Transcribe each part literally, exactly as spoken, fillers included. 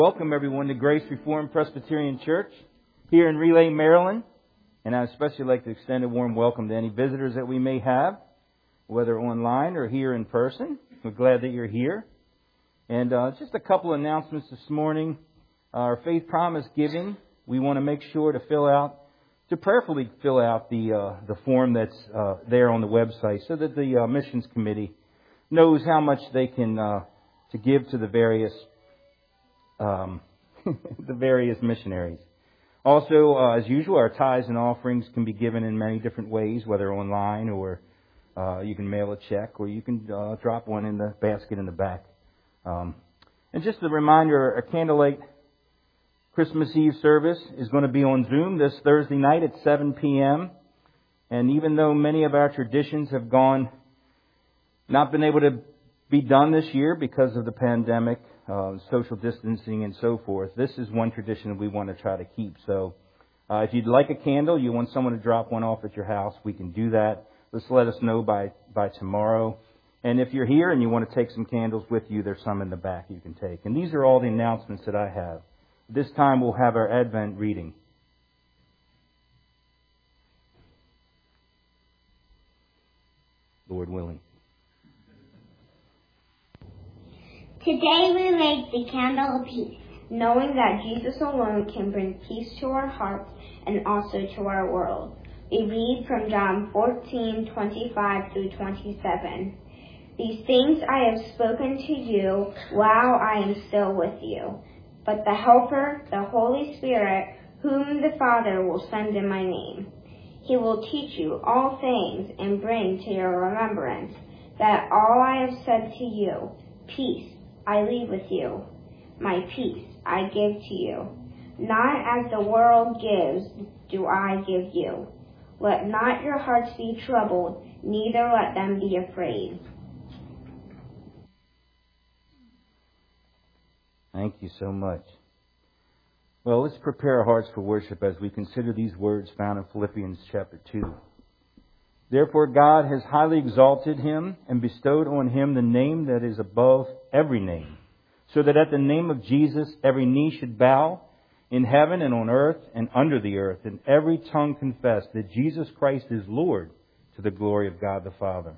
Welcome everyone to Grace Reformed Presbyterian Church here in Relay, Maryland. And I'd especially like to extend a warm welcome to any visitors that we may have, whether online or here in person. We're glad that you're here. And uh, just a couple announcements this morning. Our Faith Promise Giving, we want to make sure to fill out, to prayerfully fill out the uh, the form that's uh, there on the website so that the uh, Missions Committee knows how much they can uh, to give to the various Um, the various missionaries. Also, uh, as usual, our tithes and offerings can be given in many different ways, whether online or uh, you can mail a check or you can uh, drop one in the basket in the back. Um, and just a reminder, a candlelight Christmas Eve service is going to be on Zoom this Thursday night at seven p.m. And even though many of our traditions have gone, not been able to be done this year because of the pandemic, Uh, social distancing and so forth, this is one tradition that we want to try to keep. So uh, if you'd like a candle, you want someone to drop one off at your house, we can do that. Just let us know by, by tomorrow. And if you're here and you want to take some candles with you, there's some in the back you can take. And these are all the announcements that I have. This time we'll have our Advent reading. Lord willing. Today we make the candle of peace, knowing that Jesus alone can bring peace to our hearts and also to our world. We read from John fourteen, twenty-five through twenty-seven. These things I have spoken to you while I am still with you. But the Helper, the Holy Spirit, whom the Father will send in my name, he will teach you all things and bring to your remembrance that all I have said to you. Peace I leave with you. My peace I give to you. Not as the world gives do I give you. Let not your hearts be troubled, neither let them be afraid. Thank you so much. Well, let's prepare our hearts for worship as we consider these words found in Philippians chapter two. Therefore God has highly exalted him and bestowed on him the name that is above every name, so that at the name of Jesus every knee should bow in heaven and on earth and under the earth, and every tongue confess that Jesus Christ is Lord, to the glory of God the Father.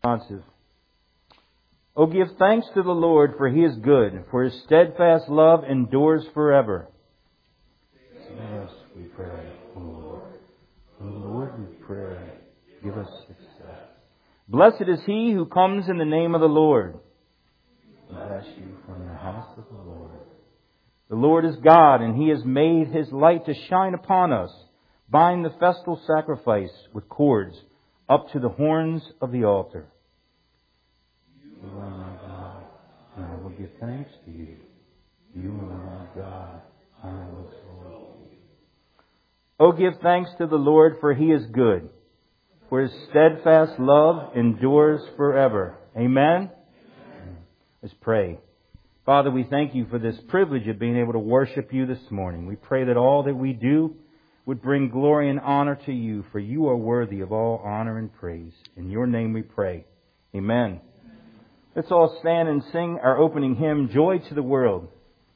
Responsive. Oh, give thanks to the Lord, for He is good, for His steadfast love endures forever. Yes, we pray, O Lord. O Lord, we pray, give us success. Blessed is he who comes in the name of the Lord. Bless you from the house of the Lord. The Lord is God, and He has made His light to shine upon us. Bind the festal sacrifice with cords up to the horns of the altar. You are my God, and I will give thanks to you. You are my God, and I will exalt you. Oh, give thanks to the Lord, for He is good, for His steadfast love endures forever. Amen? Let's pray. Father, we thank You for this privilege of being able to worship You this morning. We pray that all that we do would bring glory and honor to You, for You are worthy of all honor and praise. In Your name we pray. Amen. Let's all stand and sing our opening hymn, Joy to the World.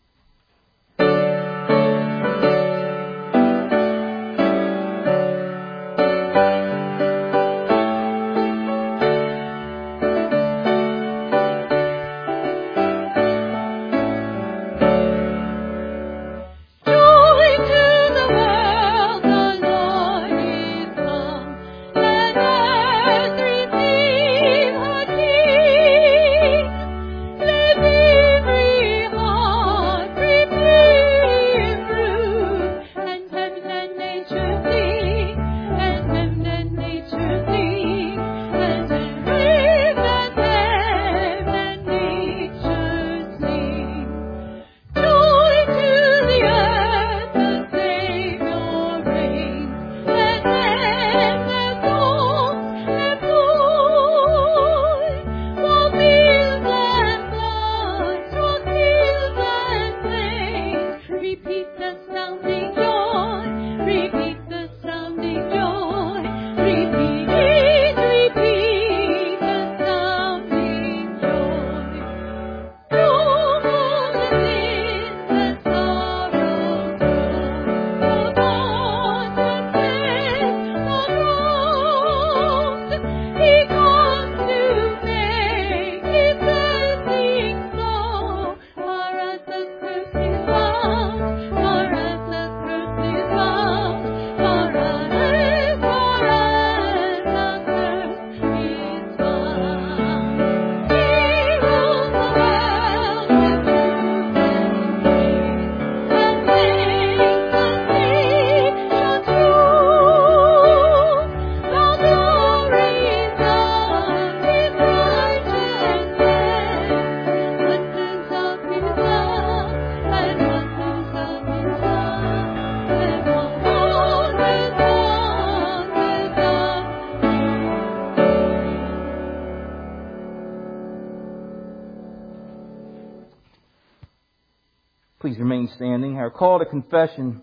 Please remain standing. Our call to confession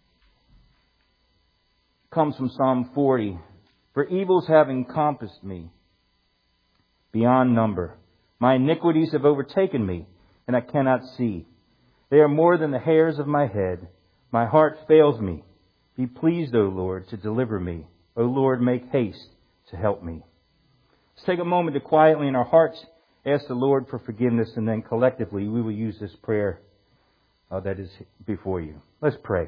comes from Psalm forty. For evils have encompassed me beyond number. My iniquities have overtaken me, and I cannot see. They are more than the hairs of my head. My heart fails me. Be pleased, O Lord, to deliver me. O Lord, make haste to help me. Let's take a moment to quietly in our hearts ask the Lord for forgiveness, and then collectively we will use this prayer uh, that is before you. Let's pray.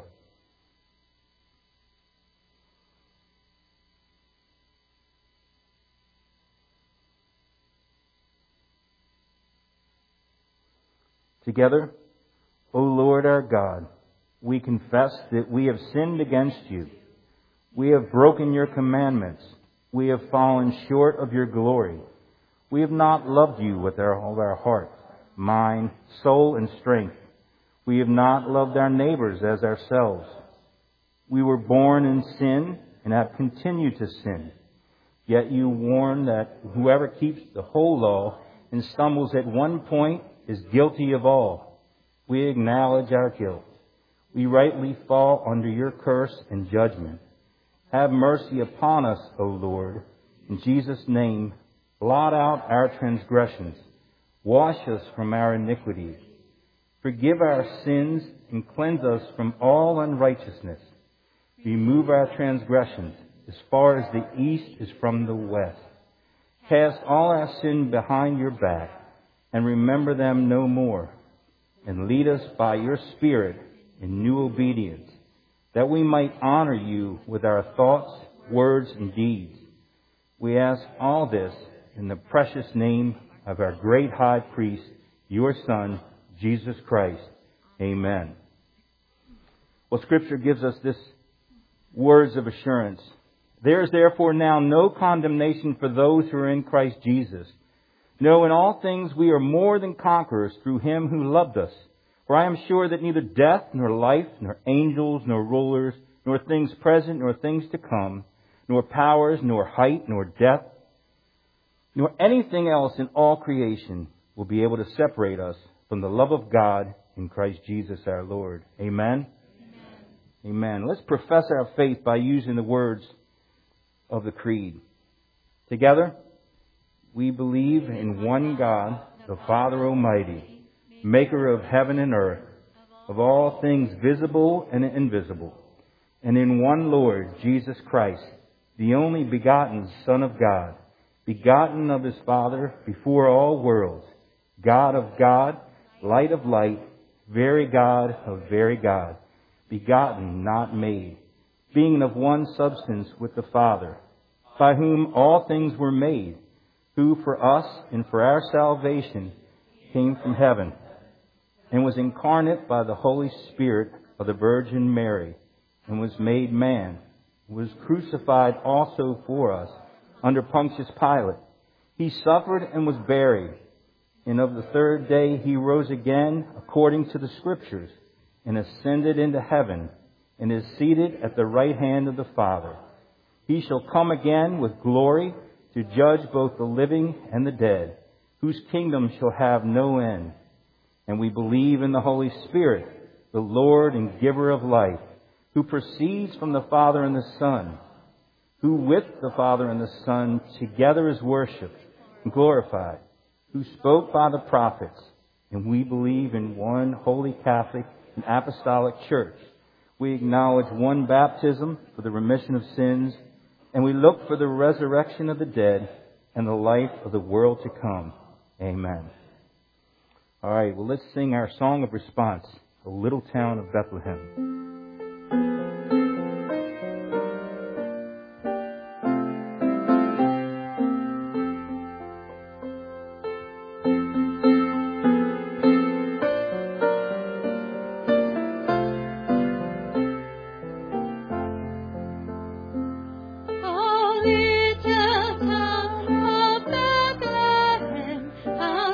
Together, O Lord our God, we confess that we have sinned against you. We have broken your commandments. We have fallen short of your glory. We have not loved you with our, all our heart, mind, soul, and strength. We have not loved our neighbors as ourselves. We were born in sin and have continued to sin. Yet you warn that whoever keeps the whole law and stumbles at one point is guilty of all. We acknowledge our guilt. We rightly fall under your curse and judgment. Have mercy upon us, O Lord. In Jesus' name, blot out our transgressions. Wash us from our iniquities. Forgive our sins and cleanse us from all unrighteousness. Remove our transgressions as far as the east is from the west. Cast all our sin behind your back and remember them no more. And lead us by your Spirit in new obedience, that we might honor you with our thoughts, words, and deeds. We ask all this in the precious name of our great high priest, your Son, Jesus Christ. Amen. Well, Scripture gives us this words of assurance. There is therefore now no condemnation for those who are in Christ Jesus. No, in all things we are more than conquerors through him who loved us. For I am sure that neither death, nor life, nor angels, nor rulers, nor things present, nor things to come, nor powers, nor height, nor depth, nor anything else in all creation will be able to separate us from the love of God in Christ Jesus our Lord. Amen? Amen. Amen. Let's profess our faith by using the words of the Creed. Together, we believe in one God, the Father Almighty, maker of heaven and earth, of all things visible and invisible, and in one Lord, Jesus Christ, the only begotten Son of God, begotten of his Father before all worlds, God of God, light of light, very God of very God, begotten, not made, being of one substance with the Father, by whom all things were made, who for us and for our salvation came from heaven, and was incarnate by the Holy Spirit of the Virgin Mary, and was made man, was crucified also for us under Pontius Pilate. He suffered and was buried, and of the third day he rose again according to the Scriptures, and ascended into heaven, and is seated at the right hand of the Father. He shall come again with glory to judge both the living and the dead, whose kingdom shall have no end. And we believe in the Holy Spirit, the Lord and giver of life, who proceeds from the Father and the Son, who with the Father and the Son together is worshipped and glorified, who spoke by the prophets. And we believe in one holy Catholic and apostolic church. We acknowledge one baptism for the remission of sins, and we look for the resurrection of the dead and the life of the world to come. Amen. All right, well, let's sing our song of response, The Little Town of Bethlehem.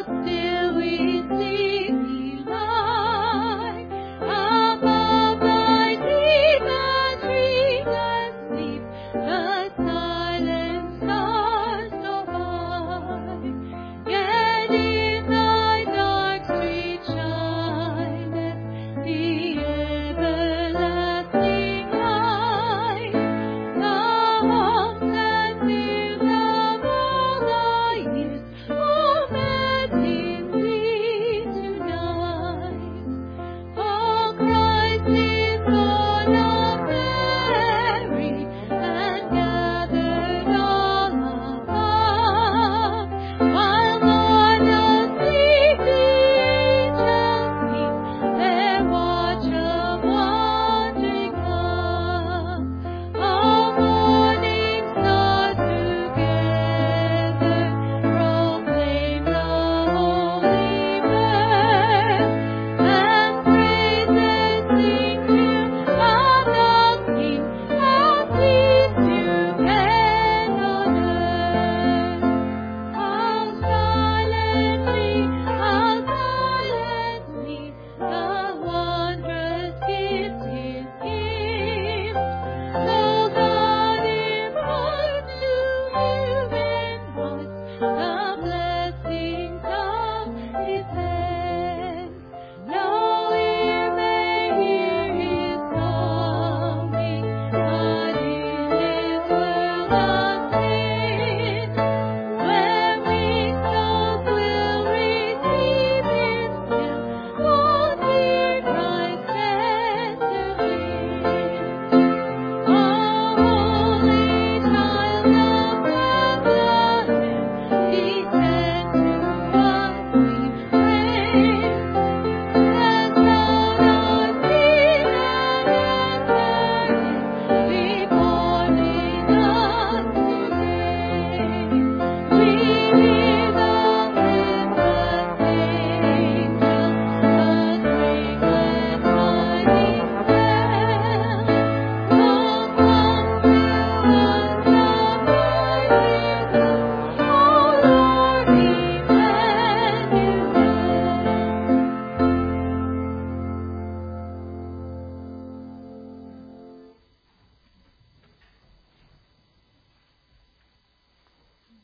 Above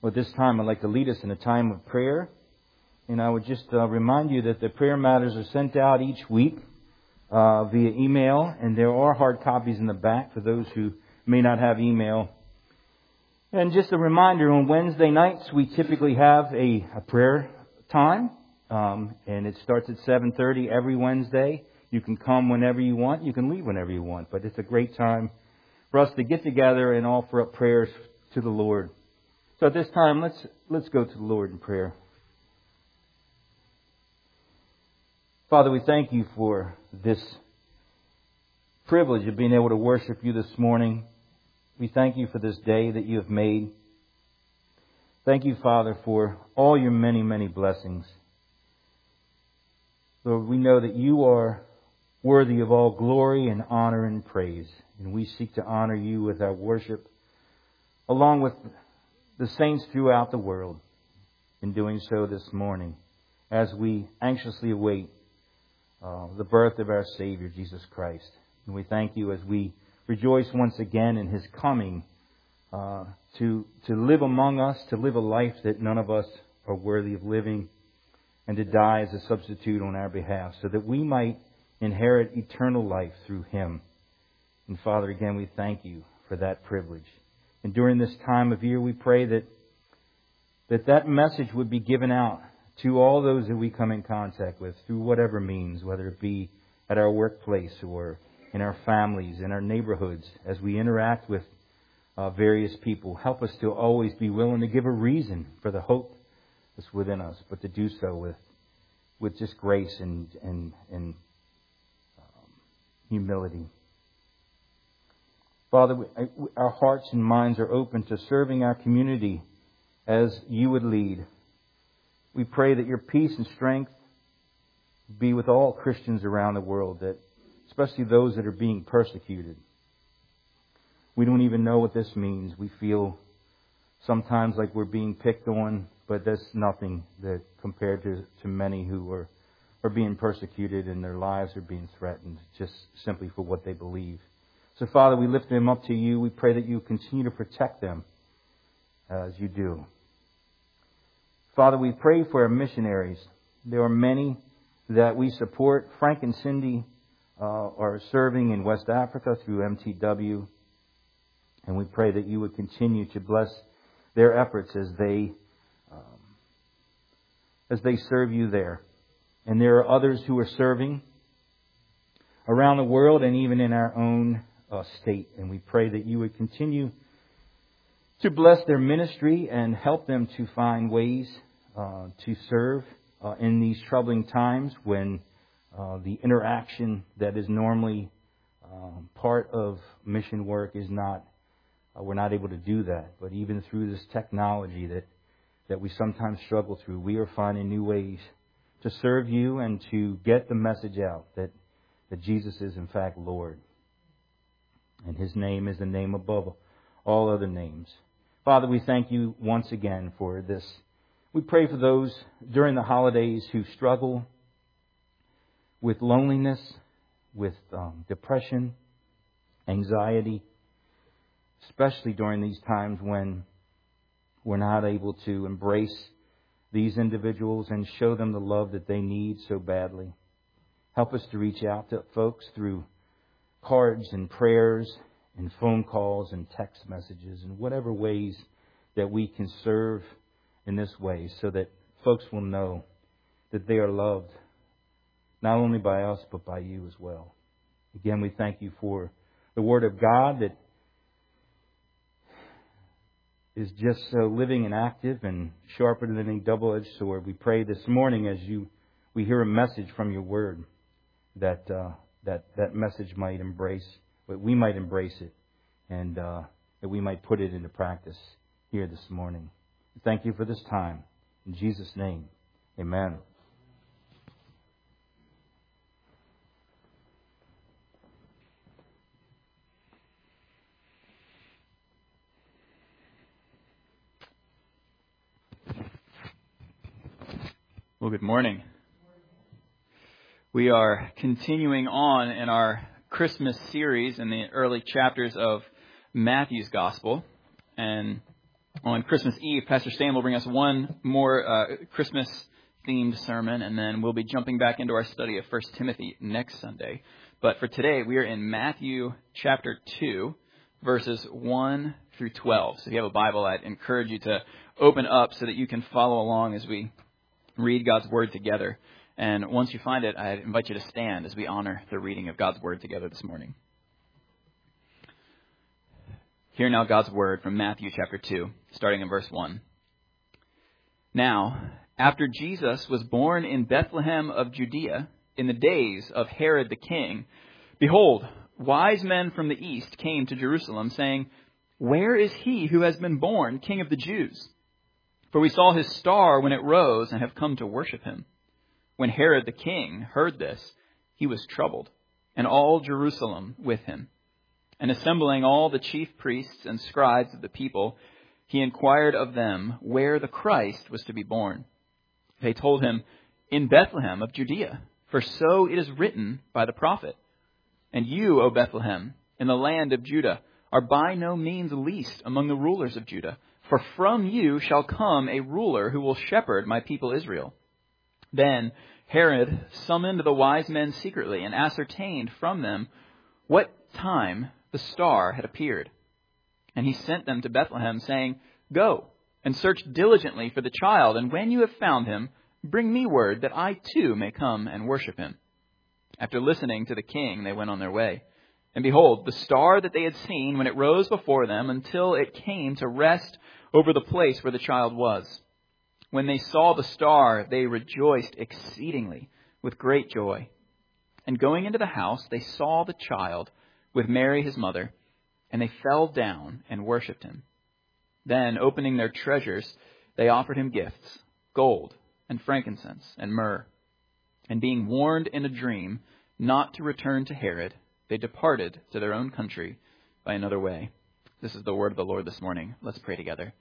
Well, at this time, I'd like to lead us in a time of prayer. And I would just uh, remind you that the prayer matters are sent out each week uh, via email. And there are hard copies in the back for those who may not have email. And just a reminder, on Wednesday nights, we typically have a, a prayer time. Um, and it starts at seven thirty every Wednesday. You can come whenever you want. You can leave whenever you want. But it's a great time for us to get together and offer up prayers to the Lord. So at this time, let's let's go to the Lord in prayer. Father, we thank you for this privilege of being able to worship you this morning. We thank you for this day that you have made. Thank you, Father, for all your many, many blessings. Lord, we know that you are worthy of all glory and honor and praise. And we seek to honor you with our worship, along with the saints throughout the world. In doing so this morning, as we anxiously await uh, the birth of our Savior, Jesus Christ. And we thank you as we rejoice once again in His coming uh, to, to live among us, to live a life that none of us are worthy of living, and to die as a substitute on our behalf, so that we might inherit eternal life through Him. And Father, again, we thank you for that privilege. And during this time of year, we pray that that, that message would be given out to all those that we come in contact with through whatever means, whether it be at our workplace or in our families, in our neighborhoods, as we interact with uh, various people. Help us to always be willing to give a reason for the hope that's within us, but to do so with with just grace and and, and um, humility. Father, we, our hearts and minds are open to serving our community as you would lead. We pray that your peace and strength be with all Christians around the world, that especially those that are being persecuted. We don't even know what this means. We feel sometimes like we're being picked on, but that's nothing that compared to, to many who are, are being persecuted and their lives are being threatened just simply for what they believe. So, Father, we lift them up to you. We pray that you continue to protect them as you do. Father, we pray for our missionaries. There are many that we support. Frank and Cindy uh, are serving in West Africa through M T W. And we pray that you would continue to bless their efforts as they um, as they serve you there. And there are others who are serving around the world and even in our own uh, state. And we pray that you would continue to bless their ministry and help them to find ways uh, to serve uh, in these troubling times when uh, the interaction that is normally um, part of mission work is not, uh, we're not able to do that. But even through this technology that, that we sometimes struggle through, we are finding new ways to serve you and to get the message out that, that Jesus is in fact Lord. And His name is the name above all other names. Father, we thank you once again for this. We pray for those during the holidays who struggle with loneliness, with um, depression, anxiety, especially during these times when we're not able to embrace these individuals and show them the love that they need so badly. Help us to reach out to folks through cards and prayers and phone calls and text messages and whatever ways that we can serve in this way so that folks will know that they are loved not only by us but by you as well. Again, we thank you for the Word of God that is just so living and active and sharper than any double-edged sword. We pray this morning as you we hear a message from your Word that uh, that that message might embrace, but we might embrace it, and uh, that we might put it into practice here this morning. Thank you for this time. In Jesus' name, amen. Well, good morning. We are continuing on in our Christmas series in the early chapters of Matthew's Gospel. And On Christmas Eve, Pastor Sam will bring us one more uh, Christmas-themed sermon, and then we'll be jumping back into our study of First Timothy next Sunday. But for today, we are in Matthew chapter two, verses one through twelve. So if you have a Bible, I'd encourage you to open up so that you can follow along as we read God's Word together. And once you find it, I invite you to stand as we honor the reading of God's Word together this morning. Hear now God's Word from Matthew chapter two, starting in verse one. Now, after Jesus was born in Bethlehem of Judea, in the days of Herod the king, behold, wise men from the east came to Jerusalem, saying, "Where is he who has been born King of the Jews? For we saw his star when it rose and have come to worship him." When Herod the king heard this, he was troubled, and all Jerusalem with him. And assembling all the chief priests and scribes of the people, he inquired of them where the Christ was to be born. They told him, "In Bethlehem of Judea, for so it is written by the prophet. And you, O Bethlehem, in the land of Judah, are by no means least among the rulers of Judah, for from you shall come a ruler who will shepherd my people Israel." Then Herod summoned the wise men secretly and ascertained from them what time the star had appeared. And he sent them to Bethlehem, saying, "Go and search diligently for the child, and when you have found him, bring me word that I too may come and worship him." After listening to the king, they went on their way. And behold, the star that they had seen when it rose before them until it came to rest over the place where the child was. When they saw the star, they rejoiced exceedingly with great joy. And going into the house, they saw the child with Mary his mother, and they fell down and worshipped him. Then, opening their treasures, they offered him gifts, gold and frankincense and myrrh. And being warned in a dream not to return to Herod, they departed to their own country by another way. This is the word of the Lord this morning. Let's pray together.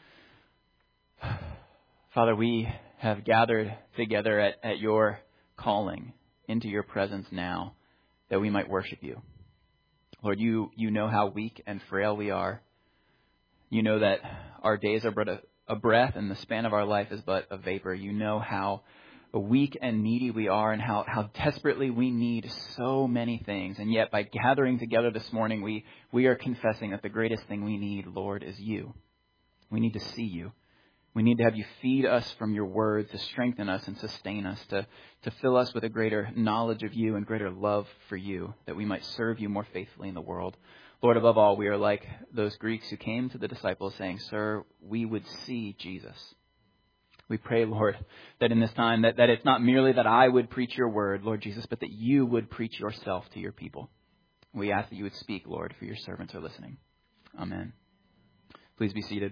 Father, we have gathered together at, at your calling into your presence now that we might worship you. Lord, you, you know how weak and frail we are. You know that our days are but a, a breath and the span of our life is but a vapor. You know how weak and needy we are and how, how desperately we need so many things. And yet by gathering together this morning, we, we are confessing that the greatest thing we need, Lord, is you. We need to see you. We need to have you feed us from your word to strengthen us and sustain us, to, to fill us with a greater knowledge of you and greater love for you, that we might serve you more faithfully in the world. Lord, above all, we are like those Greeks who came to the disciples saying, "Sir, we would see Jesus." We pray, Lord, that in this time, that, that it's not merely that I would preach your word, Lord Jesus, but that you would preach yourself to your people. We ask that you would speak, Lord, for your servants are listening. Amen. Please be seated.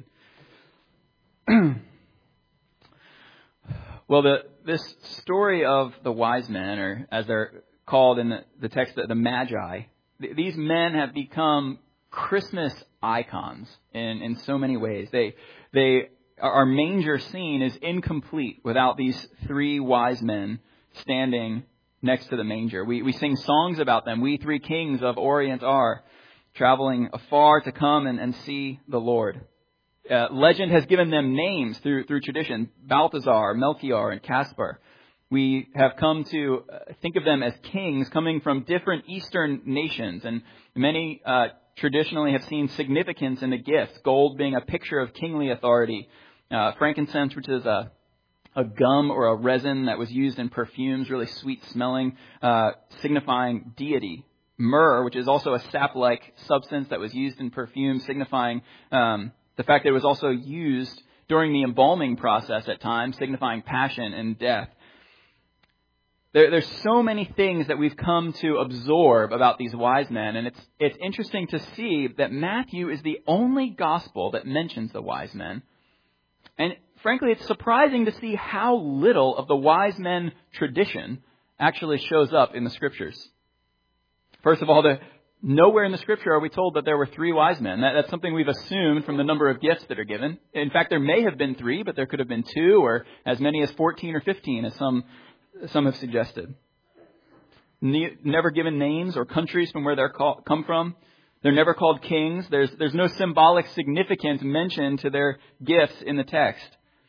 Well, the, this story of the wise men, or as they're called in the, the text, the, the Magi, th- these men have become Christmas icons in, in so many ways. They, they, our manger scene is incomplete without these three wise men standing next to the manger. We, we sing songs about them. We three kings of Orient are traveling afar to come and, and see the Lord. Uh, legend has given them names through through tradition: Balthazar, Melchior, and Caspar. We have come to uh, think of them as kings coming from different Eastern nations, and many uh, traditionally have seen significance in the gifts. Gold being a picture of kingly authority, uh, frankincense, which is a a gum or a resin that was used in perfumes, really sweet smelling, uh, signifying deity. Myrrh, which is also a sap-like substance that was used in perfume, signifying um, the fact that it was also used during the embalming process at times, signifying passion and death. There, there's so many things that we've come to absorb about these wise men, and it's it's interesting to see that Matthew is the only gospel that mentions the wise men. And frankly, it's surprising to see how little of the wise men tradition actually shows up in the scriptures. First of all, the nowhere in the scripture are we told that there were three wise men. That, that's something we've assumed from the number of gifts that are given. In fact, there may have been three, but there could have been two, or as many as fourteen or fifteen, as some some have suggested. Ne- never given names or countries from where they're call, come from. They're never called kings. There's, there's no symbolic significance mentioned to their gifts in the text.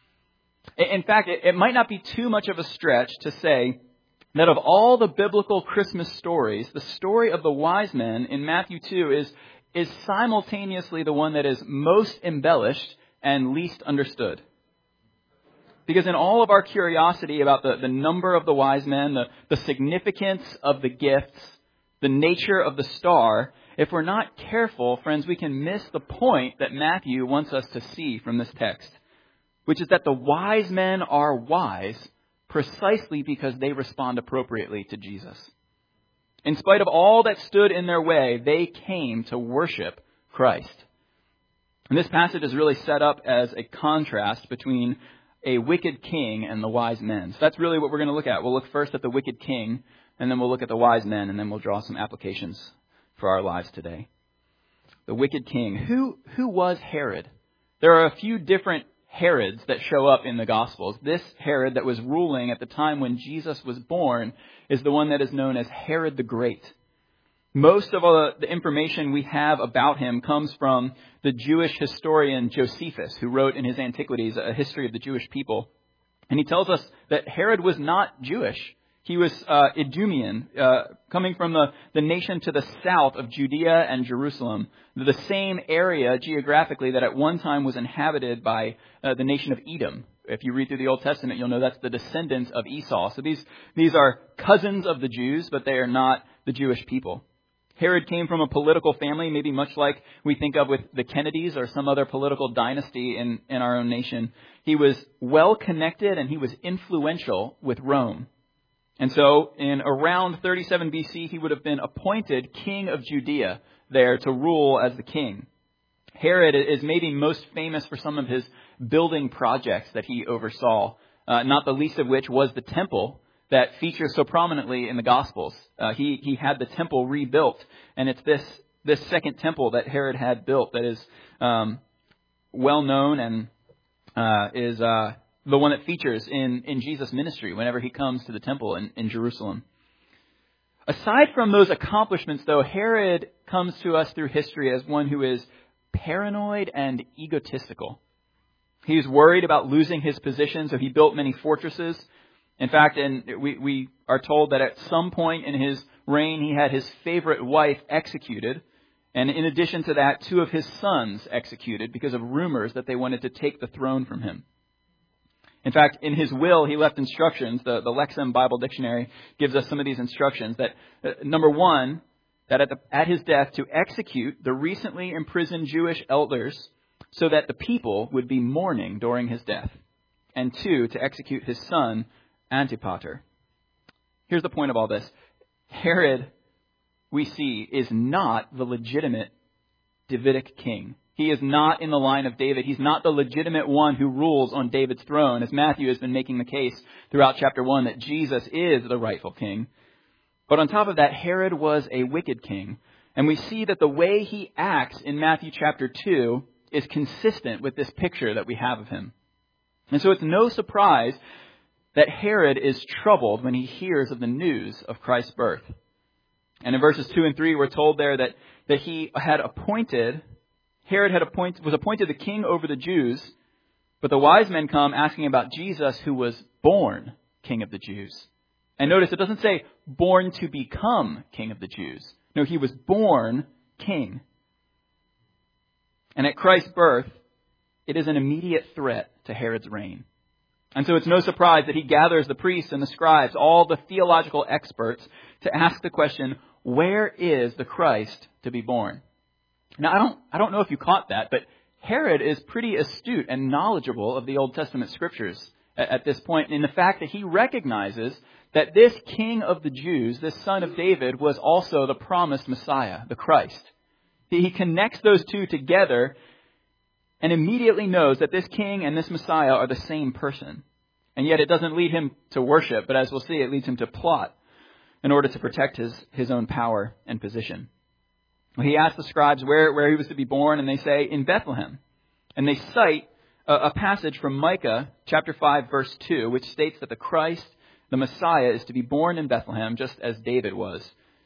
In fact, it, it might not be too much of a stretch to say that of all the biblical Christmas stories, the story of the wise men in Matthew two is, is simultaneously the one that is most embellished and least understood. Because in all of our curiosity about the, the number of the wise men, the, the significance of the gifts, the nature of the star, if we're not careful, friends, we can miss the point that Matthew wants us to see from this text, which is that the wise men are wise precisely because they respond appropriately to Jesus. In spite of all that stood in their way, they came to worship Christ. And this passage is really set up as a contrast between a wicked king and the wise men. So that's really what we're going to look at. We'll look first at the wicked king, and then we'll look at the wise men, and then we'll draw some applications for our lives today. The wicked king. Who, who was Herod? There are a few different Herods that show up in the Gospels. This Herod that was ruling at the time when Jesus was born is the one that is known as Herod the Great. Most of all the information we have about him comes from the Jewish historian Josephus, who wrote in his Antiquities a history of the Jewish people. And he tells us that Herod was not Jewish. He was uh, Idumean, uh, coming from the, the nation to the south of Judea and Jerusalem, the same area geographically that at one time was inhabited by uh, the nation of Edom. If you read through the Old Testament, you'll know that's the descendants of Esau. So these, these are cousins of the Jews, but they are not the Jewish people. Herod came from a political family, maybe much like we think of with the Kennedys or some other political dynasty in, in our own nation. He was well connected and he was influential with Rome. And so in around thirty-seven B C, he would have been appointed king of Judea there to rule as the king. Herod is maybe most famous for some of his building projects that he oversaw, uh, not the least of which was the temple that features so prominently in the Gospels. Uh, he, he had the temple rebuilt, and it's this, this second temple that Herod had built that is um, well known and uh, is... Uh, the one that features in, in Jesus' ministry whenever he comes to the temple in, in Jerusalem. Aside from those accomplishments, though, Herod comes to us through history as one who is paranoid and egotistical. He's worried about losing his position, so he built many fortresses. In fact, and we, we are told that at some point in his reign, he had his favorite wife executed. And in addition to that, two of his sons executed because of rumors that they wanted to take the throne from him. In fact, in his will, he left instructions. The, the Lexham Bible Dictionary gives us some of these instructions. That uh, number one, that at, the, at his death, to execute the recently imprisoned Jewish elders so that the people would be mourning during his death. And two, to execute his son, Antipater. Here's the point of all this. Herod, we see, is not the legitimate Davidic king. He is not in the line of David. He's not the legitimate one who rules on David's throne, as Matthew has been making the case throughout chapter one that Jesus is the rightful king. But on top of that, Herod was a wicked king. And we see that the way he acts in Matthew chapter two is consistent with this picture that we have of him. And so it's no surprise that Herod is troubled when he hears of the news of Christ's birth. And in verses two and three, we're told there that, that he had appointed... Herod had appointed, was appointed the king over the Jews, but the wise men come asking about Jesus, who was born king of the Jews. And notice it doesn't say born to become king of the Jews. No, he was born king. And at Christ's birth, it is an immediate threat to Herod's reign. And so it's no surprise that he gathers the priests and the scribes, all the theological experts, to ask the question, where is the Christ to be born? Now, I don't, I don't know if you caught that, but Herod is pretty astute and knowledgeable of the Old Testament scriptures at, at this point, in the fact that he recognizes that this king of the Jews, this son of David, was also the promised Messiah, the Christ. He, he connects those two together and immediately knows that this king and this Messiah are the same person. And yet it doesn't lead him to worship, but as we'll see, it leads him to plot in order to protect his, his own power and position. He asked the scribes where, where he was to be born, and they say, in Bethlehem. And they cite a, a passage from Micah chapter five, verse two, which states that the Christ, the Messiah, is to be born in Bethlehem, just as David was.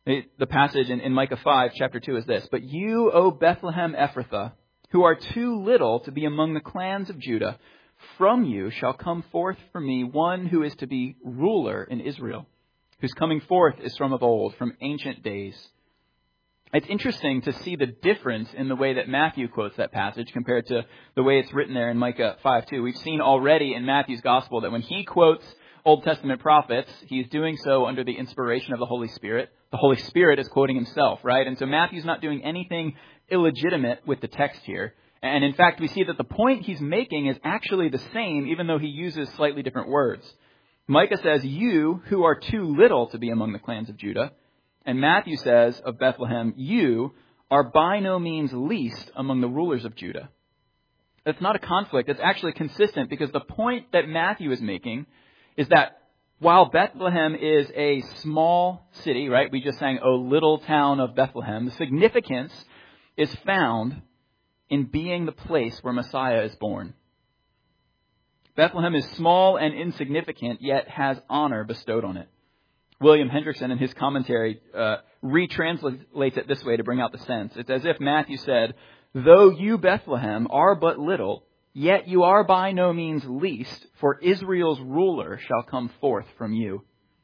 The passage in, in Micah five, chapter two is this: "But you, O Bethlehem Ephrathah, who are too little to be among the clans of Judah, from you shall come forth for me one who is to be ruler in Israel, whose coming forth is from of old, from ancient days." It's interesting to see the difference in the way that Matthew quotes that passage compared to the way it's written there in Micah five two. We've seen already in Matthew's gospel that when he quotes Old Testament prophets, he's doing so under the inspiration of the Holy Spirit. The Holy Spirit is quoting himself, right? And so Matthew's not doing anything illegitimate with the text here. And in fact, we see that the point he's making is actually the same, even though he uses slightly different words. Micah says, "You who are too little to be among the clans of Judah." And Matthew says of Bethlehem, "You are by no means least among the rulers of Judah." That's not a conflict. It's actually consistent, because the point that Matthew is making is that while Bethlehem is a small city, right? We just sang, "O little town of Bethlehem." The significance is found in being the place where Messiah is born. Bethlehem is small and insignificant, yet has honor bestowed on it. William Hendrickson, in his commentary, uh, retranslates it this way to bring out the sense. It's as if Matthew said, "Though you, Bethlehem, are but little, yet you are by no means least, for Israel's ruler shall come forth from you."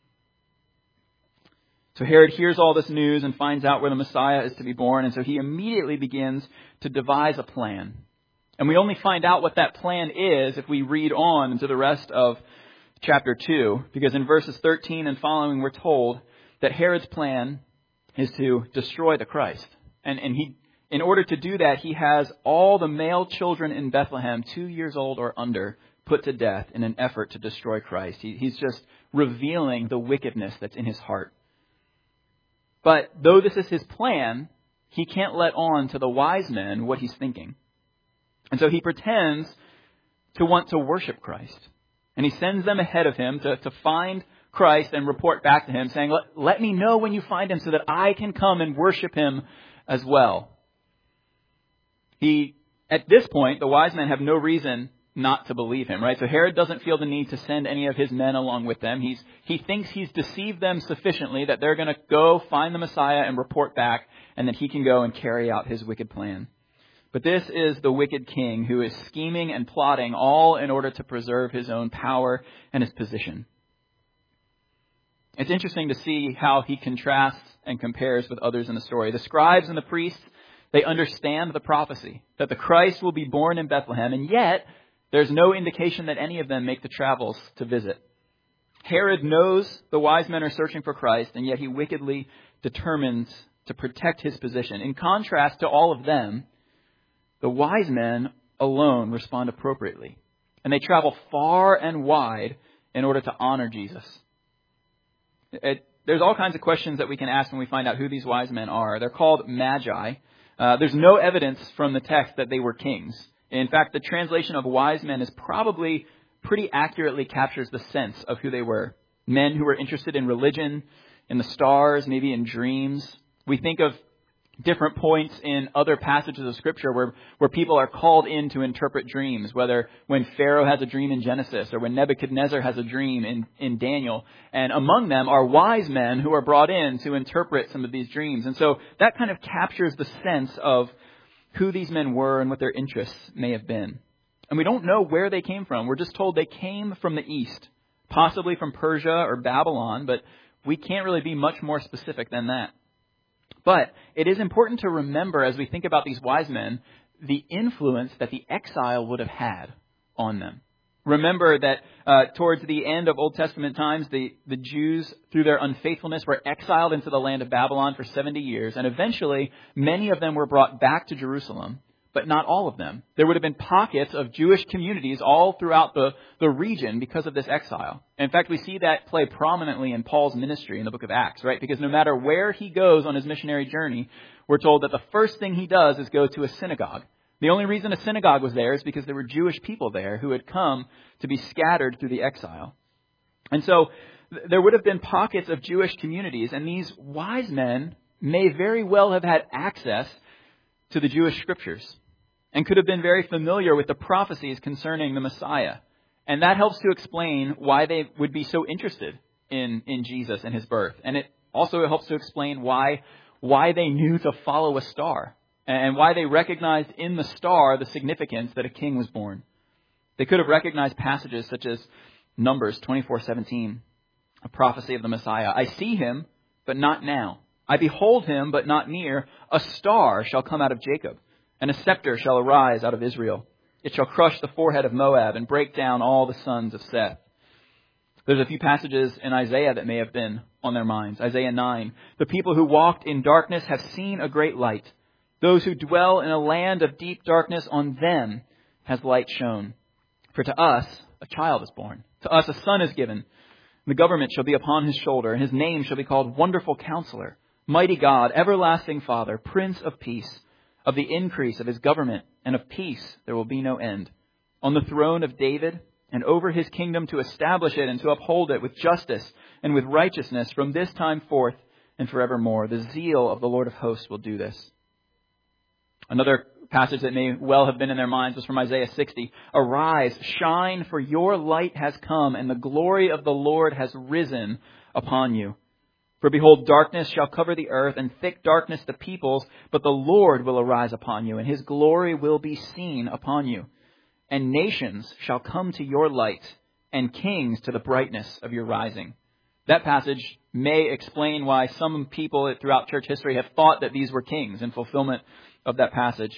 So Herod hears all this news and finds out where the Messiah is to be born, and so he immediately begins to devise a plan. And we only find out what that plan is if we read on into the rest of chapter two, because in verses thirteen and following, we're told that Herod's plan is to destroy the Christ. And, and he, in order to do that, he has all the male children in Bethlehem, two years old or under, put to death in an effort to destroy Christ. He, he's just revealing the wickedness that's in his heart. But though this is his plan, he can't let on to the wise men what he's thinking. And so he pretends to want to worship Christ. And he sends them ahead of him to, to find Christ and report back to him, saying, let, let me know when you find him so that I can come and worship him as well. He, at this point, the wise men have no reason not to believe him, right? So Herod doesn't feel the need to send any of his men along with them. He's, he thinks he's deceived them sufficiently that they're going to go find the Messiah and report back, and that he can go and carry out his wicked plan. But this is the wicked king who is scheming and plotting all in order to preserve his own power and his position. It's interesting to see how he contrasts and compares with others in the story. The scribes and the priests, they understand the prophecy that the Christ will be born in Bethlehem, and yet there's no indication that any of them make the travels to visit. Herod knows the wise men are searching for Christ, and yet he wickedly determines to protect his position. In contrast to all of them, the wise men alone respond appropriately, and they travel far and wide in order to honor Jesus. It, there's all kinds of questions that we can ask when we find out who these wise men are. They're called magi. Uh, there's no evidence from the text that they were kings. In fact, the translation of wise men is probably pretty accurately captures the sense of who they were. Men who were interested in religion, in the stars, maybe in dreams. We think of different points in other passages of Scripture where, where people are called in to interpret dreams, whether when Pharaoh has a dream in Genesis or when Nebuchadnezzar has a dream in, in Daniel. And among them are wise men who are brought in to interpret some of these dreams. And so that kind of captures the sense of who these men were and what their interests may have been. And we don't know where they came from. We're just told they came from the east, possibly from Persia or Babylon, but we can't really be much more specific than that. But it is important to remember, as we think about these wise men, the influence that the exile would have had on them. Remember that uh, towards the end of Old Testament times, the, the Jews, through their unfaithfulness, were exiled into the land of Babylon for seventy years. And eventually, many of them were brought back to Jerusalem, but not all of them. There would have been pockets of Jewish communities all throughout the, the region because of this exile. In fact, we see that play prominently in Paul's ministry in the book of Acts, right? Because no matter where he goes on his missionary journey, we're told that the first thing he does is go to a synagogue. The only reason a synagogue was there is because there were Jewish people there who had come to be scattered through the exile. And so th- there would have been pockets of Jewish communities, and these wise men may very well have had access to the Jewish scriptures and could have been very familiar with the prophecies concerning the Messiah. And that helps to explain why they would be so interested in, in Jesus and his birth. And it Also, it helps to explain why, why they knew to follow a star and why they recognized in the star the significance that a king was born. They could have recognized passages such as Numbers twenty-four seventeen, a prophecy of the Messiah. I see him, but not now. I behold him, but not near. A star shall come out of Jacob, and a scepter shall arise out of Israel. It shall crush the forehead of Moab and break down all the sons of Seth. There's a few passages in Isaiah that may have been on their minds. Isaiah nine. The people who walked in darkness have seen a great light. Those who dwell in a land of deep darkness, on them has light shone. For to us a child is born. To us a son is given. The government shall be upon his shoulder, and his name shall be called Wonderful Counselor, Mighty God, Everlasting Father, Prince of Peace. Of the increase of his government and of peace there will be no end. On the throne of David and over his kingdom, to establish it and to uphold it with justice and with righteousness from this time forth and forevermore. The zeal of the Lord of hosts will do this. Another passage that may well have been in their minds was from Isaiah sixty. Arise, shine, for your light has come, and the glory of the Lord has risen upon you. For behold, darkness shall cover the earth, and thick darkness the peoples, but the Lord will arise upon you, and his glory will be seen upon you. And nations shall come to your light, and kings to the brightness of your rising. That passage may explain why some people throughout church history have thought that these were kings in fulfillment of that passage.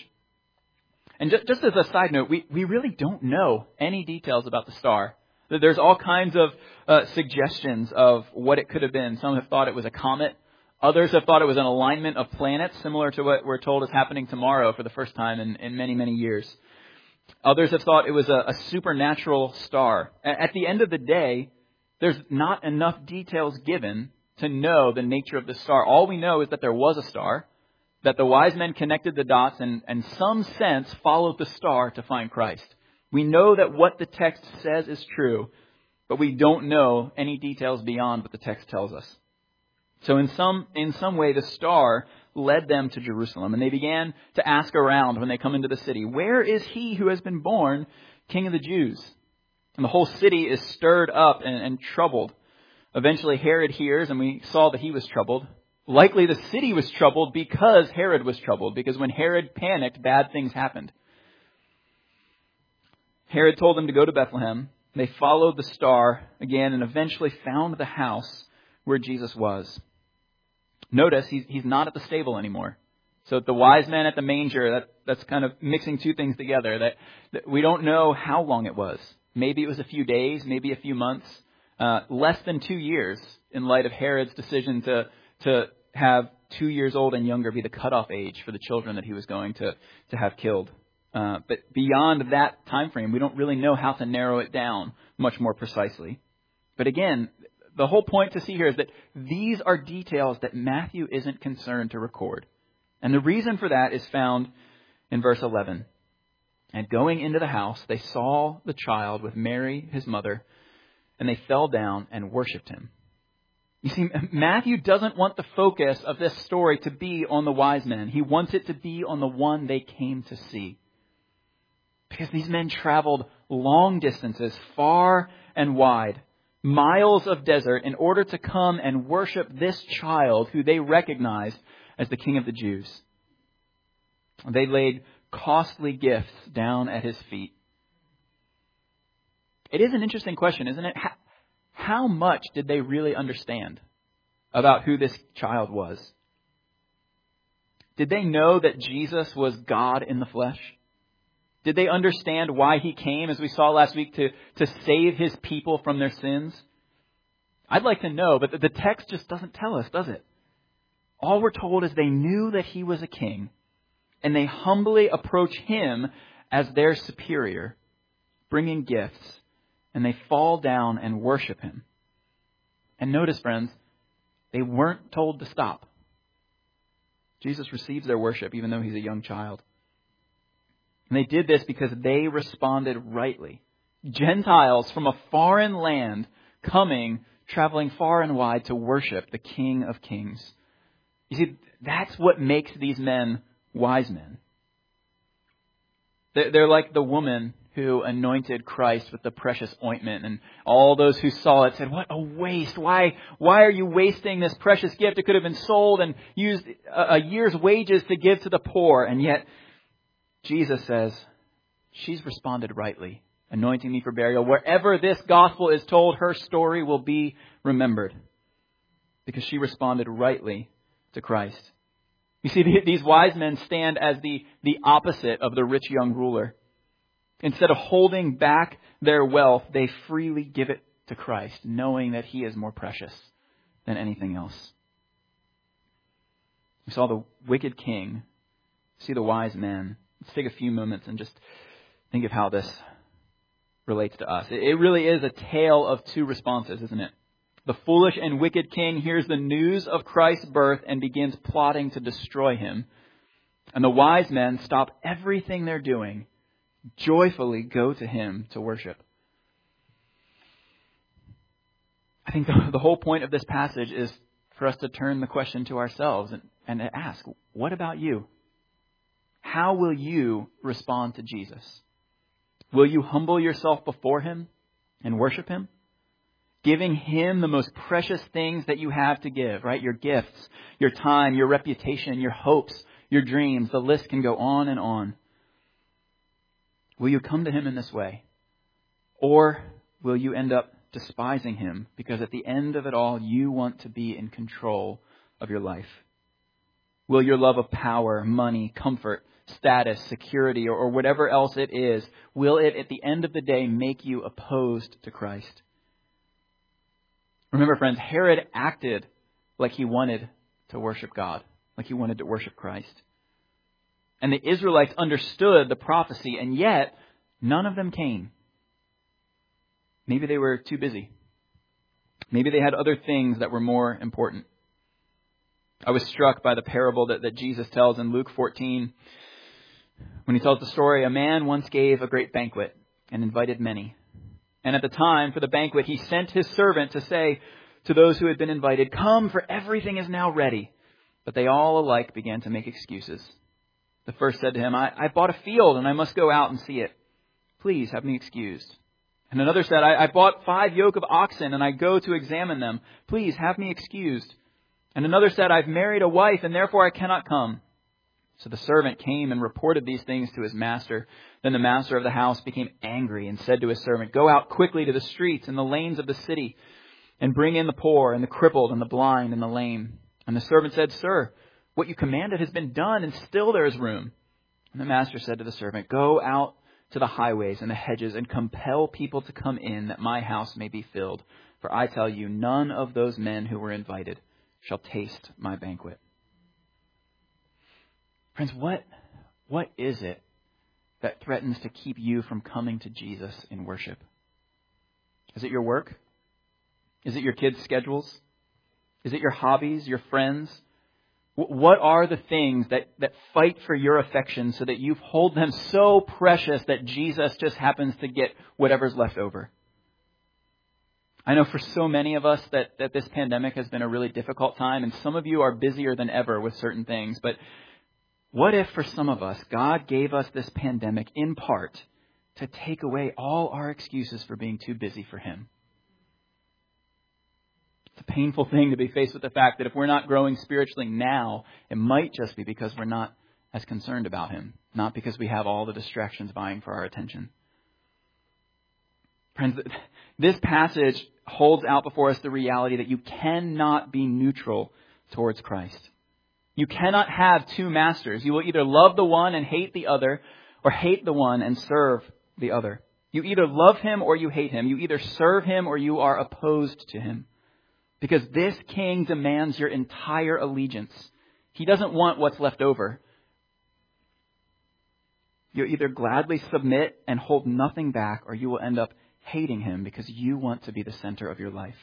And just, just as a side note, we, we really don't know any details about the star. There's all kinds of uh, suggestions of what it could have been. Some have thought it was a comet. Others have thought it was an alignment of planets, similar to what we're told is happening tomorrow for the first time in, in many, many years. Others have thought it was a, a supernatural star. At the end of the day, there's not enough details given to know the nature of the star. All we know is that there was a star, that the wise men connected the dots and, in some sense, followed the star to find Christ. We know that what the text says is true, but we don't know any details beyond what the text tells us. So in some in some way, the star led them to Jerusalem, and they began to ask around when they come into the city, where is he who has been born King of the Jews? And the whole city is stirred up and, and troubled. Eventually Herod hears, and we saw that he was troubled. Likely the city was troubled because Herod was troubled, because when Herod panicked, bad things happened. Herod told them to go to Bethlehem. They followed the star again and eventually found the house where Jesus was. Notice he's, he's not at the stable anymore. So the wise men at the manger, that, that's kind of mixing two things together. That, that we don't know how long it was. Maybe it was a few days, maybe a few months, uh, less than two years in light of Herod's decision to, to have two years old and younger be the cutoff age for the children that he was going to, to have killed. Uh, but beyond that time frame, we don't really know how to narrow it down much more precisely. But again, the whole point to see here is that these are details that Matthew isn't concerned to record. And the reason for that is found in verse eleven. And going into the house, they saw the child with Mary, his mother, and they fell down and worshipped him. You see, Matthew doesn't want the focus of this story to be on the wise men. He wants it to be on the one they came to see. Because these men traveled long distances, far and wide, miles of desert, in order to come and worship this child who they recognized as the King of the Jews. They laid costly gifts down at his feet. It is an interesting question, isn't it? How, how much did they really understand about who this child was? Did they know that Jesus was God in the flesh? Did they understand why he came, as we saw last week, to, to save his people from their sins? I'd like to know, but the text just doesn't tell us, does it? All we're told is they knew that he was a king, and they humbly approach him as their superior, bringing gifts, and they fall down and worship him. And notice, friends, they weren't told to stop. Jesus receives their worship, even though he's a young child. And they did this because they responded rightly. Gentiles from a foreign land coming, traveling far and wide to worship the King of Kings. You see, that's what makes these men wise men. They're like the woman who anointed Christ with the precious ointment. And all those who saw it said, what a waste. Why, why are you wasting this precious gift? It could have been sold and used a, a year's wages to give to the poor. And yet Jesus says, she's responded rightly, anointing me for burial. Wherever this gospel is told, her story will be remembered because she responded rightly to Christ. You see, these wise men stand as the, the opposite of the rich young ruler. Instead of holding back their wealth, they freely give it to Christ, knowing that He is more precious than anything else. We saw the wicked king, see the wise men. Let's take a few moments and just think of how this relates to us. It really is a tale of two responses, isn't it? The foolish and wicked king hears the news of Christ's birth and begins plotting to destroy Him. And the wise men stop everything they're doing, joyfully go to Him to worship. I think the, the whole point of this passage is for us to turn the question to ourselves and, and to ask, what about you? How will you respond to Jesus? Will you humble yourself before Him and worship Him? Giving Him the most precious things that you have to give, right? Your gifts, your time, your reputation, your hopes, your dreams. The list can go on and on. Will you come to Him in this way? Or will you end up despising Him because at the end of it all, you want to be in control of your life? Will your love of power, money, comfort, status, security, or, or whatever else it is, will it at the end of the day make you opposed to Christ? Remember, friends, Herod acted like he wanted to worship God, like he wanted to worship Christ. And the Israelites understood the prophecy, and yet none of them came. Maybe they were too busy. Maybe they had other things that were more important. I was struck by the parable that, that Jesus tells in Luke fourteen. When He tells the story, a man once gave a great banquet and invited many. And at the time for the banquet, he sent his servant to say to those who had been invited, "Come, for everything is now ready." But they all alike began to make excuses. The first said to him, I, I bought a field and I must go out and see it. Please have me excused. And another said, I, I bought five yoke of oxen and I go to examine them. Please have me excused. And another said, I've married a wife and therefore I cannot come. So the servant came and reported these things to his master. Then the master of the house became angry and said to his servant, "Go out quickly to the streets and the lanes of the city and bring in the poor and the crippled and the blind and the lame." And the servant said, "Sir, what you commanded has been done and still there is room." And the master said to the servant, "Go out to the highways and the hedges and compel people to come in that my house may be filled. For I tell you, none of those men who were invited shall taste my banquet." Friends, what, what is it that threatens to keep you from coming to Jesus in worship? Is it your work? Is it your kids' schedules? Is it your hobbies, your friends? What are the things that, that fight for your affection so that you hold them so precious that Jesus just happens to get whatever's left over? I know for so many of us that, that this pandemic has been a really difficult time, and some of you are busier than ever with certain things. But what if for some of us, God gave us this pandemic in part to take away all our excuses for being too busy for Him? It's a painful thing to be faced with the fact that if we're not growing spiritually now, it might just be because we're not as concerned about Him, not because we have all the distractions vying for our attention. Friends, this passage holds out before us the reality that you cannot be neutral towards Christ. You cannot have two masters. You will either love the one and hate the other, or hate the one and serve the other. You either love Him or you hate Him. You either serve Him or you are opposed to Him. Because this king demands your entire allegiance. He doesn't want what's left over. You either gladly submit and hold nothing back, or you will end up hating Him because you want to be the center of your life.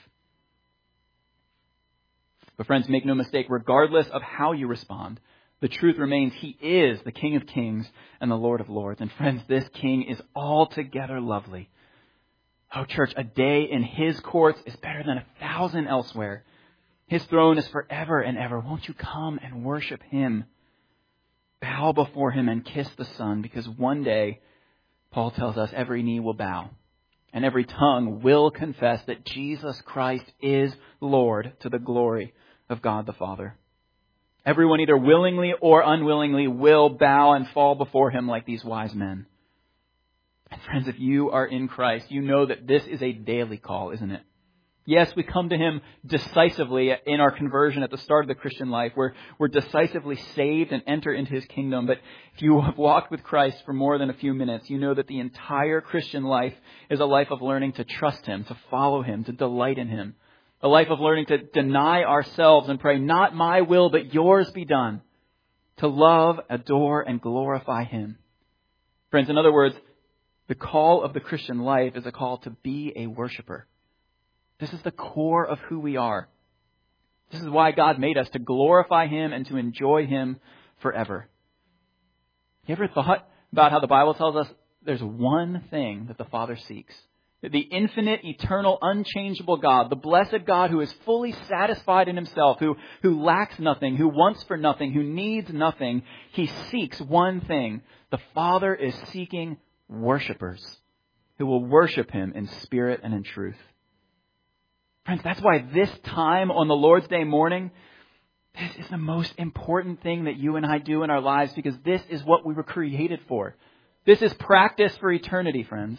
But friends, make no mistake, regardless of how you respond, the truth remains He is the King of Kings and the Lord of Lords. And friends, this King is altogether lovely. Oh, church, a day in His courts is better than a thousand elsewhere. His throne is forever and ever. Won't you come and worship Him? Bow before Him and kiss the Son, because one day Paul tells us every knee will bow and every tongue will confess that Jesus Christ is Lord to the glory of God the Father. Everyone either willingly or unwillingly will bow and fall before him like these wise men. And friends, if you are in Christ, you know that this is a daily call, isn't it? Yes, we come to him decisively in our conversion at the start of the Christian life. We're, we're decisively saved and enter into his kingdom. But if you have walked with Christ for more than a few minutes, you know that the entire Christian life is a life of learning to trust him, to follow him, to delight in him. A life of learning to deny ourselves and pray, not my will, but yours be done. To love, adore, and glorify him. Friends, in other words, the call of the Christian life is a call to be a worshiper. This is the core of who we are. This is why God made us, to glorify him and to enjoy him forever. You ever thought about how the Bible tells us there's one thing that the Father seeks? The infinite, eternal, unchangeable God, the blessed God who is fully satisfied in himself, who, who lacks nothing, who wants for nothing, who needs nothing. He seeks one thing. The Father is seeking worshipers who will worship him in spirit and in truth. Friends, that's why this time on the Lord's Day morning, this is the most important thing that you and I do in our lives, because this is what we were created for. This is practice for eternity, friends.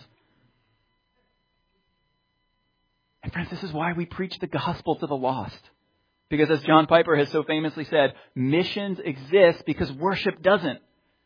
And friends, this is why we preach the gospel to the lost. Because as John Piper has so famously said, missions exist because worship doesn't.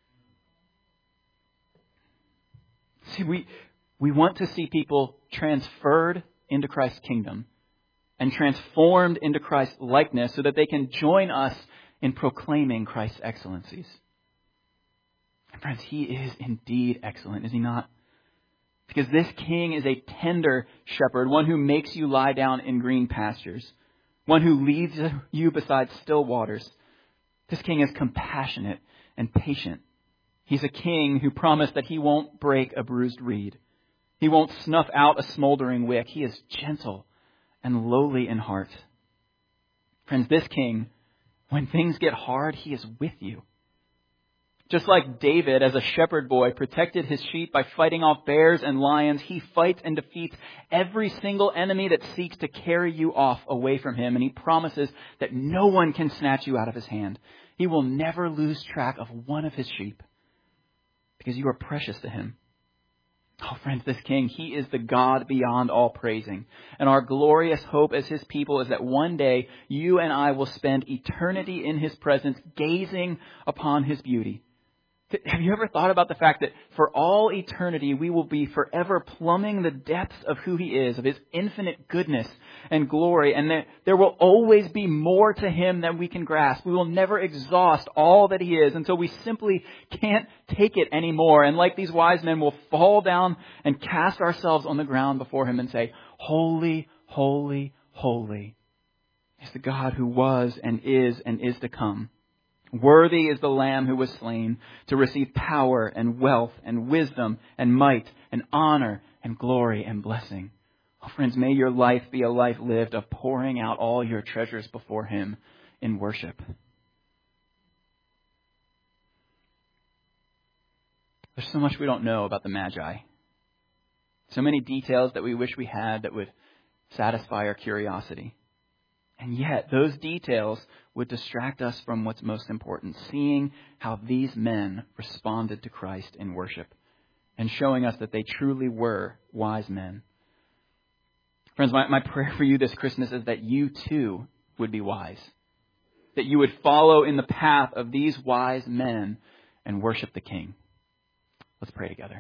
See, we, we want to see people transferred into Christ's kingdom and transformed into Christ's likeness so that they can join us in proclaiming Christ's excellencies. And friends, he is indeed excellent, is he not? Because this king is a tender shepherd, one who makes you lie down in green pastures, one who leads you beside still waters. This king is compassionate and patient. He's a king who promised that he won't break a bruised reed. He won't snuff out a smoldering wick. He is gentle and lowly in heart. Friends, this king, when things get hard, he is with you. Just like David, as a shepherd boy, protected his sheep by fighting off bears and lions, he fights and defeats every single enemy that seeks to carry you off away from him. And he promises that no one can snatch you out of his hand. He will never lose track of one of his sheep, because you are precious to him. Oh, friends, this king, he is the God beyond all praising. And our glorious hope as his people is that one day you and I will spend eternity in his presence, gazing upon his beauty. Have you ever thought about the fact that for all eternity we will be forever plumbing the depths of who he is, of his infinite goodness and glory, and that there will always be more to him than we can grasp. We will never exhaust all that he is until we simply can't take it anymore. And like these wise men, we'll fall down and cast ourselves on the ground before him and say, "Holy, holy, holy is the God who was and is and is to come. Worthy is the Lamb who was slain to receive power and wealth and wisdom and might and honor and glory and blessing." Oh, friends, may your life be a life lived of pouring out all your treasures before him in worship. There's so much we don't know about the Magi. So many details that we wish we had that would satisfy our curiosity. And yet, those details would distract us from what's most important, seeing how these men responded to Christ in worship and showing us that they truly were wise men. Friends, my, my prayer for you this Christmas is that you too would be wise, that you would follow in the path of these wise men and worship the King. Let's pray together.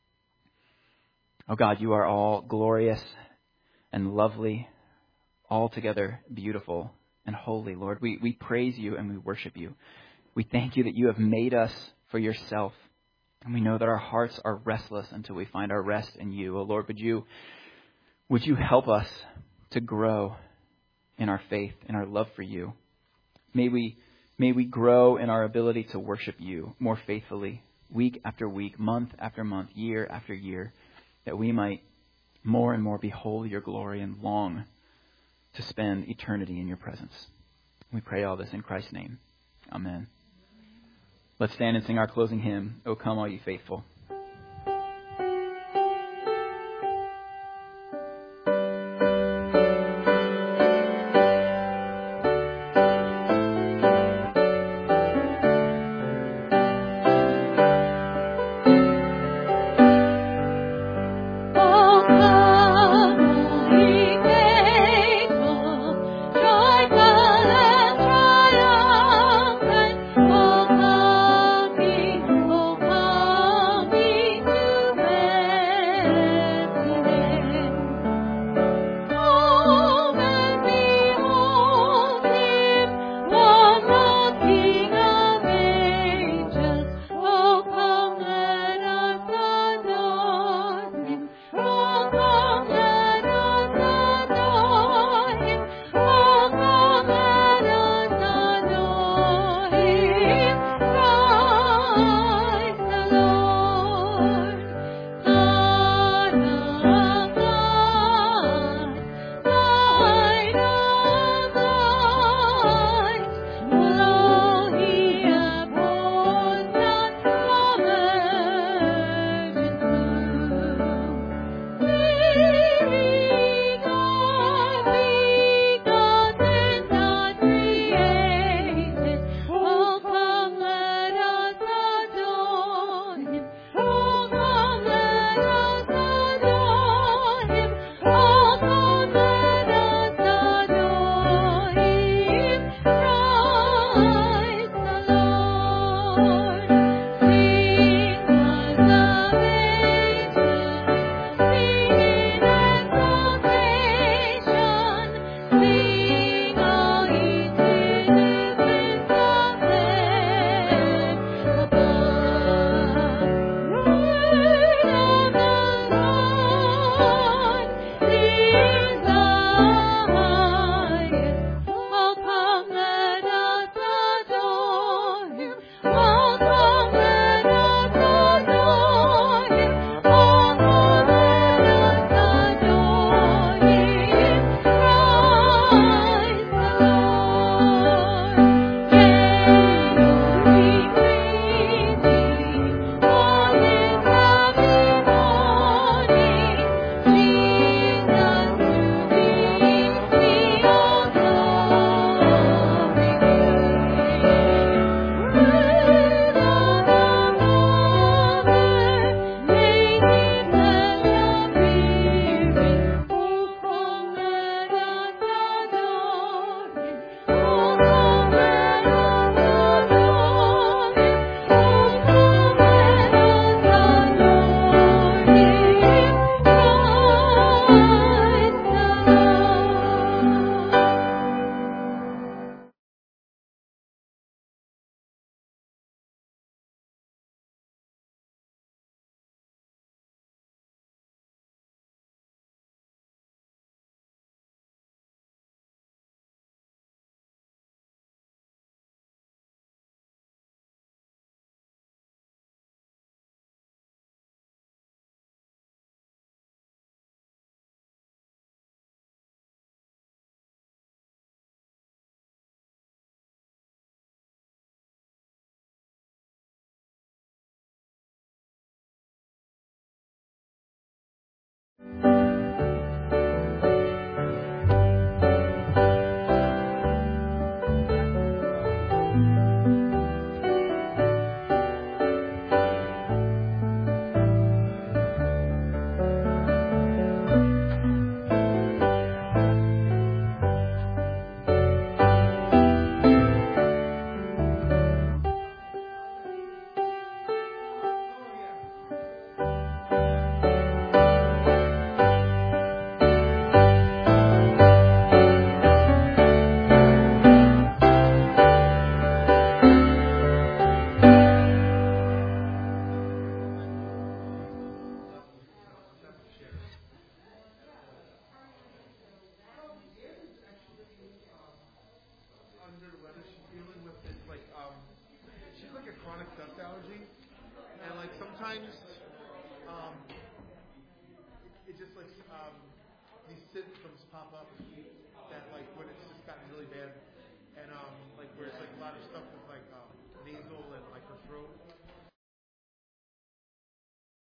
Oh God, you are all glorious and lovely, altogether beautiful and holy, Lord. We, we praise you and we worship you. We thank you that you have made us for yourself. And we know that our hearts are restless until we find our rest in you. Oh Lord, would you, would you help us to grow in our faith, in our love for you? May we, may we grow in our ability to worship you more faithfully, week after week, month after month, year after year, that we might more and more behold your glory and long to spend eternity in your presence. We pray all this in Christ's name. Amen. Let's stand and sing our closing hymn, "O Come All Ye Faithful." um, these symptoms pop up that, like, when it's just gotten really bad,